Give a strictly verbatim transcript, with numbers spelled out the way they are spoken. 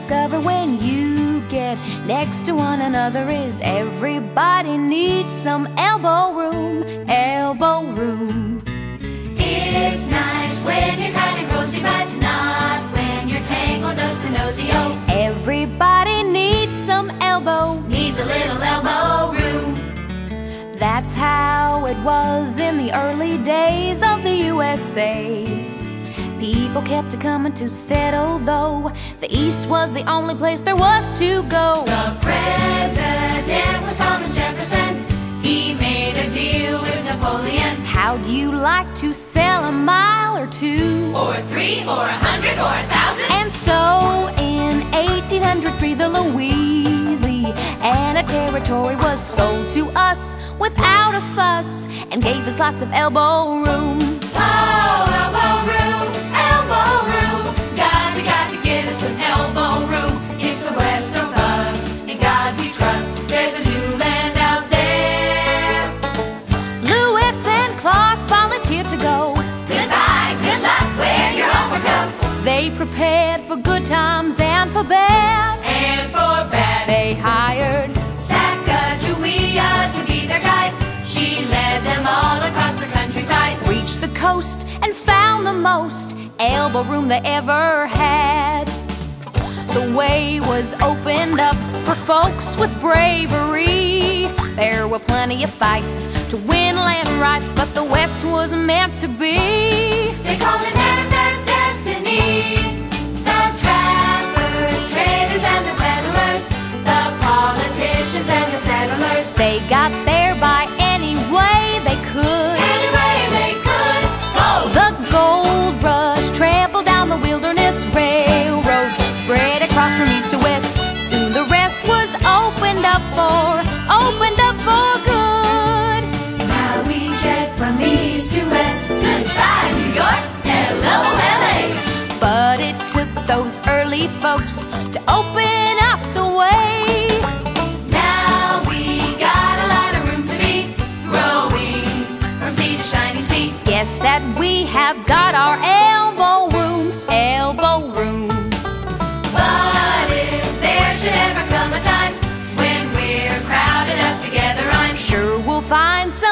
discover when you get next to one another is everybody needs some elbow room, elbow room. It's nice when you're kind of cozy, but not when you're tangled nose to nosy. Oh, everybody needs some elbow, needs a little elbow room. That's how it was in the early days of the U S A. People kept coming to settle, though the East was the only place there was to go. The president was Thomas Jefferson. He made a deal with Napoleon. How'd you like to sell a mile or two? Or three, or a hundred, or a thousand? And so in eighteen oh three the Louisiana Territory was sold to us without a fuss and gave us lots of elbow room. Oh, elbow room, elbow room. Got to, got to get us some elbow room. It's the West of us, in God we trust. There's a new land out there. Lewis and Clark volunteered to go. Goodbye, good luck, wear your overcoat. They prepared for good times and for bad. And for bad. They hired Sacagawea to be their guide. She led them all across the countryside. Reached the coast and found the most elbow room they ever had. The way was opened up for folks with bravery. There were plenty of fights to win land rights, but the West was meant to be. They called it Manifest Destiny. The trappers, traders, and the peddlers, the politicians and the settlers. They got there by any way they could. Any way they could go. The gold rush trampled down the wilderness. Railroads spread across from east to west. Soon the rest was opened up for, opened up for good. Now we jet from east to west. Goodbye, New York. Hello, L A. But it took those early folks to open up the way. Now we got a lot of room to be growing from sea to shiny sea. Yes, that we have got our elbow room, elbow room. But if there should ever come a time when we're crowded up together, I'm Sure we'll find some